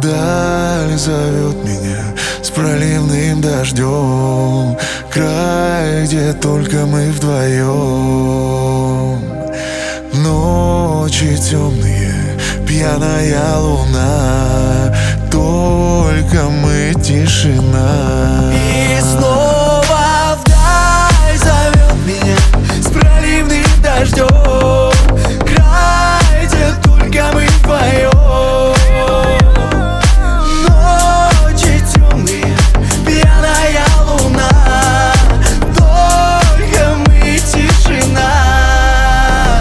Вдаль зовет меня с проливным дождем, край, где только мы вдвоем. Ночи темные, пьяная луна, только мы, тишина. И